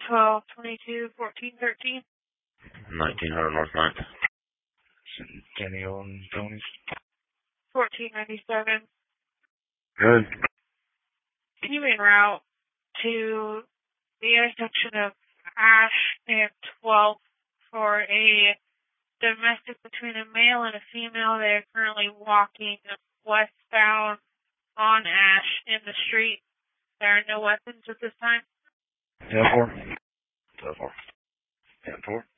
12/22/14/13. 1900 North 9th. Centennial and Tony's. 1497. Good. Can you en route to the intersection of Ash and 12th for a domestic between a male and a female? They are currently walking westbound on Ash in the street. There are no weapons at this time. 10-4. 10-4. 10-4.